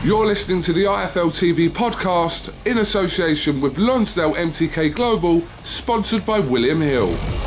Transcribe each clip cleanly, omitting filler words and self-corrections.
You're listening to the IFL TV podcast in association with Lonsdale MTK Global, sponsored by William Hill.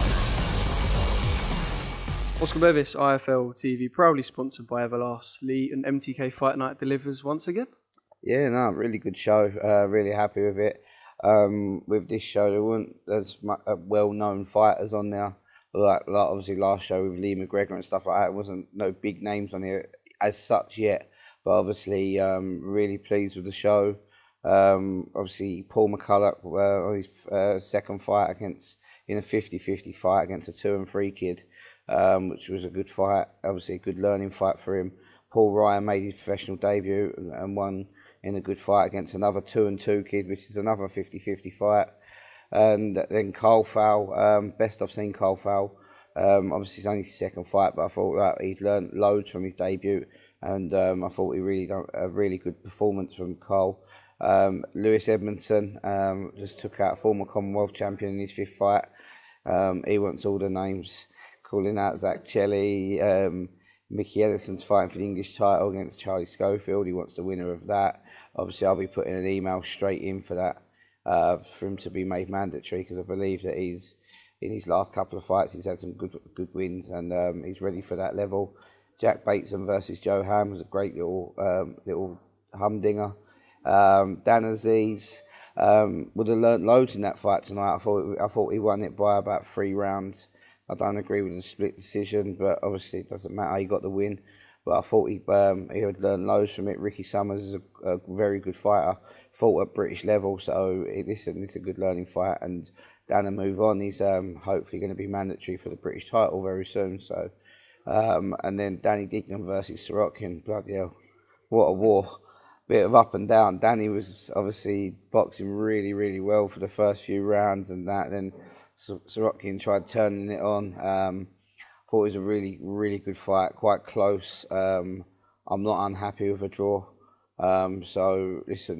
Oscar Bevis, IFL TV, proudly sponsored by Everlast. Lee and MTK Fight Night delivers once again. Yeah, no, really good show. Really happy with it. With this show, there weren't as well-known fighters on there. Like obviously last show with Lee McGregor and stuff like that, wasn't no big names on here as such yet. But obviously, really pleased with the show. Obviously, Paul McCulloch, on his second fight in a 50-50 fight against a 2 and 3 kid, which was a good fight. Obviously, a good learning fight for him. Paul Ryan made his professional debut and won in a good fight against another 2 and 2 kid, which is another 50-50 fight. And then Carl Fowl, best I've seen Carl Fowl. Obviously, it's only his second fight, but I thought that he'd learned loads from his debut. And I thought he really done a really good performance from Carl. Lewis Edmondson just took out a former Commonwealth champion in his 5th fight. He wants all the names, calling out Zach Chelly. Mickey Ellison's fighting for the English title against Charlie Schofield. He wants the winner of that. Obviously, I'll be putting an email straight in for that, for him to be made mandatory, because I believe that he's in his last couple of fights he's had some good wins, and he's ready for that level. Jack Bateson versus Joe Ham was a great little humdinger. Dan Aziz would have learnt loads in that fight tonight. I thought he won it by about 3 rounds. I don't agree with the split decision, but obviously it doesn't matter. He got the win, but I thought he had learned loads from it. Ricky Summers is a very good fighter. Fought at British level, so it's a good learning fight. And Dan will move on. He's hopefully going to be mandatory for the British title very soon. So. And then Danny Dignam versus Sorokin. Bloody hell, what a war. Bit of up and down. Danny was obviously boxing really, really well for the first few rounds and that. Then Sorokin tried turning it on. Thought it was a really, really good fight, quite close. I'm not unhappy with a draw. So, listen,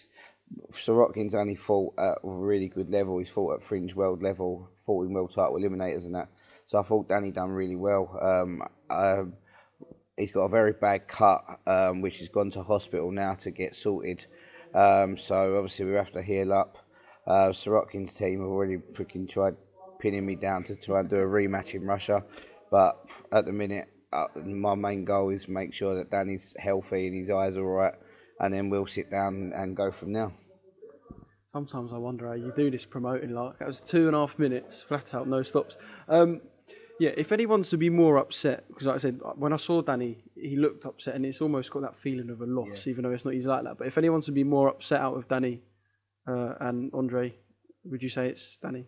Sorokin's only fought at a really good level. He's fought at fringe world level, fought in world title eliminators and that. So I thought Danny done really well. He's got a very bad cut, which has gone to hospital now to get sorted. So obviously we have to heal up. Sorokin's team have already freaking tried pinning me down to try and do a rematch in Russia. But at the minute, my main goal is make sure that Danny's healthy and his eyes are all right. And then we'll sit down and go from there. Sometimes I wonder how you do this promoting. Like, that was 2.5 minutes, flat out, no stops. Yeah, if anyone's to be more upset, because like I said, when I saw Danny, he looked upset, and it's almost got that feeling of a loss, even though it's not easy like that. But if anyone's to be more upset out of Danny and Andre, would you say it's Danny?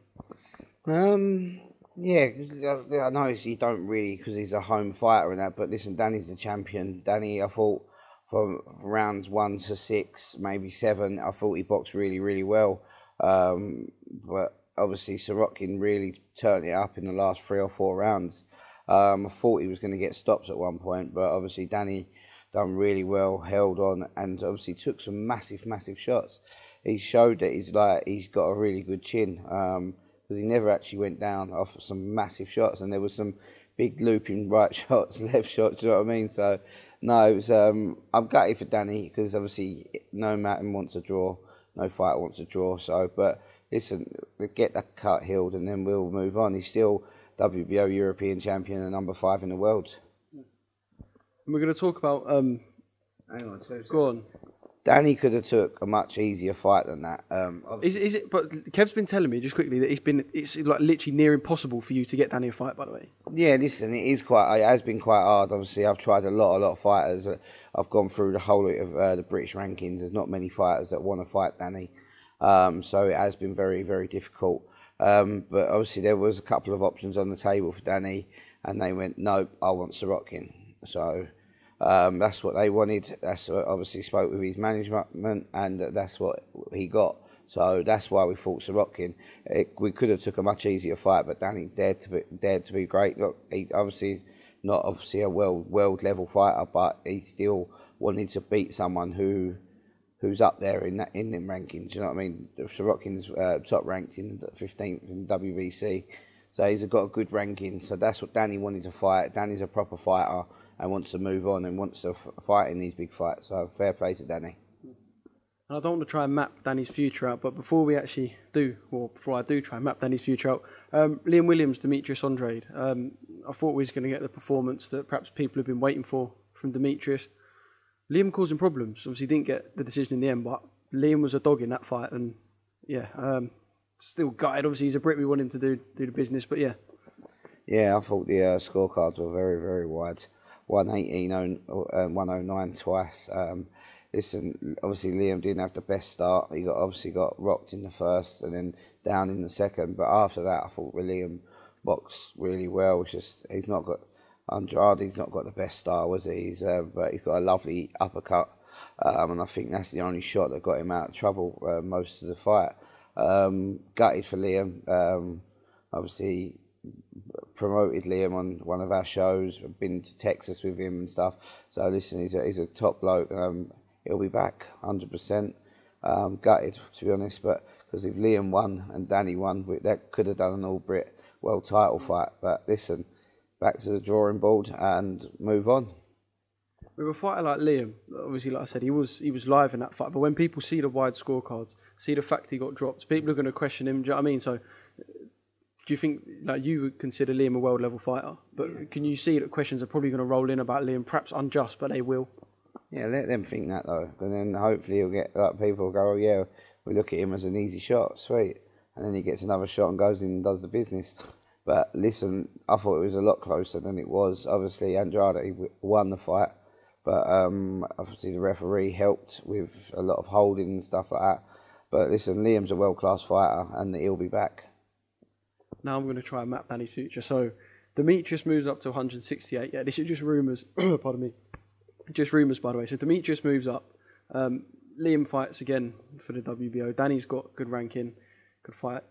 Yeah, I know you don't really, because he's a home fighter and that, but listen, Danny's the champion. Danny, I thought, from rounds 1 to 6, maybe 7, I thought he boxed really, really well. But obviously, Sorokin really turned it up in the last 3 or 4 rounds. I thought he was going to get stopped at one point, but obviously Danny done really well, held on, and obviously took some massive, massive shots. He showed that he's got a really good chin, because he never actually went down off some massive shots, and there was some big looping right shots, left shots. You know what I mean? So no, it was. I'm gutted for Danny, because obviously no man wants a draw, no fighter wants a draw. So, but. Listen, get that cut healed and then we'll move on. He's still WBO European champion and number 5 in the world. We're going to talk about... Hang on, go on. Danny could have took a much easier fight than that. Is it? But Kev's been telling me just quickly that it's like literally near impossible for you to get Danny a fight. By the way. Yeah, listen, it has been quite hard. Obviously, I've tried a lot of fighters. I've gone through the whole of the British rankings. There's not many fighters that want to fight Danny. So it has been very, very difficult. But obviously there was a couple of options on the table for Danny, and they went, nope, I want Sorokin. So that's what they wanted. That's what obviously spoke with his management, and that's what he got. So that's why we fought Sorokin. We could have took a much easier fight, but Danny dared to be great. Look, he not a world level fighter, but he still wanted to beat someone who's up there in them rankings. You know what I mean? Sorokin's top ranked in 15th in WBC, So he's got a good ranking. So that's what Danny wanted to fight. Danny's a proper fighter and wants to move on and wants to fight in these big fights. So fair play to Danny. And I don't want to try and map Danny's future out, but before I do try and map Danny's future out, Liam Williams, Demetrius Andrade. I thought we was going to get the performance that perhaps people have been waiting for from Demetrius. Liam causing problems. Obviously didn't get the decision in the end, but Liam was a dog in that fight, and still gutted. Obviously he's a Brit. We want him to do the business, but yeah. Yeah, I thought the scorecards were very, very wide. 118, 109 twice. Listen, obviously Liam didn't have the best start. He got rocked in the first and then down in the second. But after that, I thought Liam boxed really well. He's not got Andrade's not got the best style, was he? But he's got a lovely uppercut, and I think that's the only shot that got him out of trouble most of the fight. Gutted for Liam. Obviously promoted Liam on one of our shows. I've been to Texas with him and stuff. So listen, he's a top bloke. He'll be back 100%. Gutted, to be honest, but because if Liam won and Danny won, that could have done an All Brit world title fight. But listen, back to the drawing board and move on. With a fighter like Liam, obviously, like I said, he was live in that fight. But when people see the wide scorecards, see the fact he got dropped, people are going to question him. Do you know what I mean? So, do you think you would consider Liam a world level fighter? But can you see that questions are probably going to roll in about Liam, perhaps unjust, but they will? Yeah, let them think that though, and then hopefully he'll get people go, oh yeah, we look at him as an easy shot, sweet, and then he gets another shot and goes in and does the business. But listen, I thought it was a lot closer than it was. Obviously, Andrade won the fight, but obviously the referee helped with a lot of holding and stuff like that. But listen, Liam's a world-class fighter, and he'll be back. Now I'm going to try and map Danny's future. So, Demetrius moves up to 168. Yeah, this is just rumours. Pardon me. Just rumours, by the way. So, Demetrius moves up. Liam fights again for the WBO. Danny's got good ranking. Could fight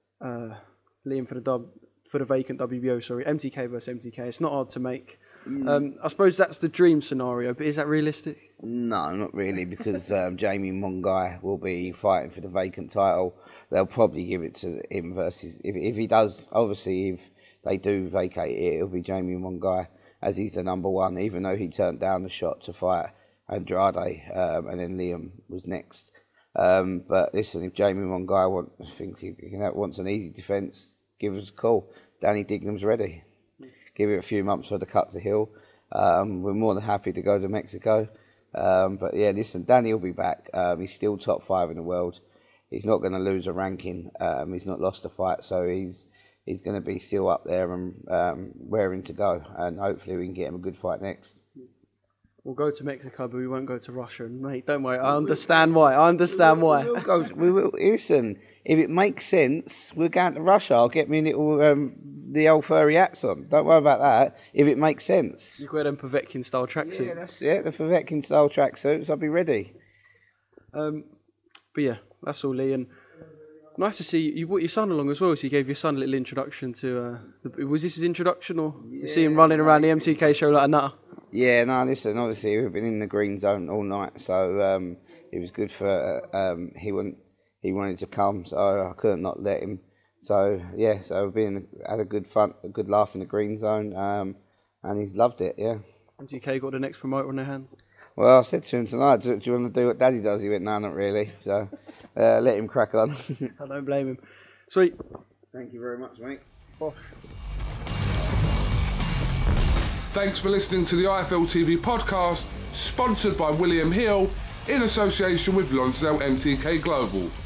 Liam for the vacant WBO. Sorry, MTK versus MTK. It's not hard to make. I suppose that's the dream scenario, but is that realistic? No, not really, because Jamie Mungai will be fighting for the vacant title. They'll probably give it to him versus... If he does, obviously, if they do vacate it, it'll be Jamie Mungai, as he's the number one, even though he turned down the shot to fight Andrade, and then Liam was next. But listen, if Jamie Mungai wants an easy defence, give us a call. Danny Digham's ready. Give it a few months for the cut to heal. We're more than happy to go to Mexico. But yeah, listen, Danny will be back. He's still top 5 in the world. He's not going to lose a ranking. He's not lost a fight, so he's going to be still up there and raring to go. And hopefully we can get him a good fight next. We'll go to Mexico, but we won't go to Russia. And mate, don't worry, I understand why. We will. Listen, if it makes sense, we're going to Russia. I'll get me little the old furry hats on. Don't worry about that. If it makes sense. You wear them Povetkin style tracksuits. Yeah, that's it. The Povetkin style tracksuits. I'll be ready. But yeah, that's all, Lee. And nice to see you brought your son along as well. So you gave your son a little introduction to. Was this his introduction, or you see him running around the MTK show like a nutter? Yeah, no, listen, obviously we've been in the green zone all night, so it was good for, he wanted to come, so I couldn't not let him. So, yeah, so we've had a good laugh in the green zone, and he's loved it, yeah. MTK got the next promoter on their hands? Well, I said to him tonight, do you want to do what Daddy does? He went, no, not really, so let him crack on. I don't blame him. Sweet. Thank you very much, mate. Bosh. Thanks for listening to the IFL TV podcast, sponsored by William Hill in association with Lonsdale MTK Global.